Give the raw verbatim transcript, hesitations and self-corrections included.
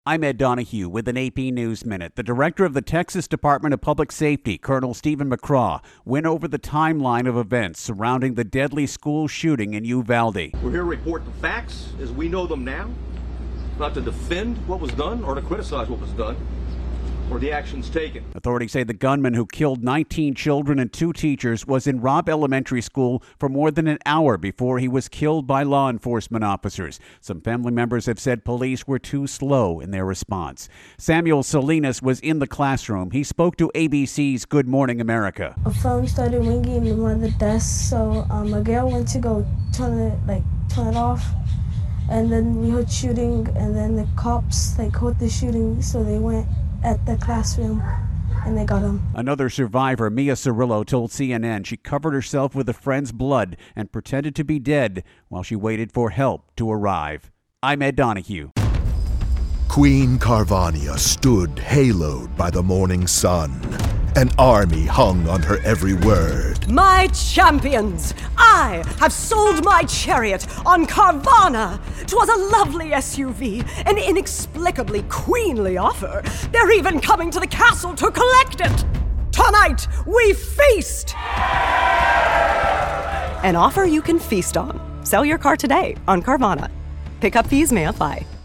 I'm Ed Donahue with an A P News Minute. The director of the Texas Department of Public Safety, Colonel Stephen McCraw, went over the timeline of events surrounding the deadly school shooting in Uvalde. We're here to report the facts as we know them now, not to defend what was done or to criticize what was done or the actions taken. Authorities say the gunman who killed nineteen children and two teachers was in Robb Elementary School for more than an hour before he was killed by law enforcement officers. Some family members have said police were too slow in their response. Samuel Salinas was in the classroom. He spoke to A B C's Good Morning America. A phone started ringing in one of the desks, so um, a girl went to go turn it, like, turn it off. And then we heard shooting, and then the cops like heard the shooting, so they went at the classroom and they got him. Another survivor, Mia Cirillo, told C N N she covered herself with a friend's blood and pretended to be dead while she waited for help to arrive. I'm Ed Donahue. Queen Carvania stood haloed by the morning sun. An army hung on her every word. My champions, I have sold my chariot on Carvana. 'Twas a lovely S U V, an inexplicably queenly offer. They're even coming to the castle to collect it. Tonight, we feast! An offer you can feast on. Sell your car today on Carvana. Pickup fees may apply.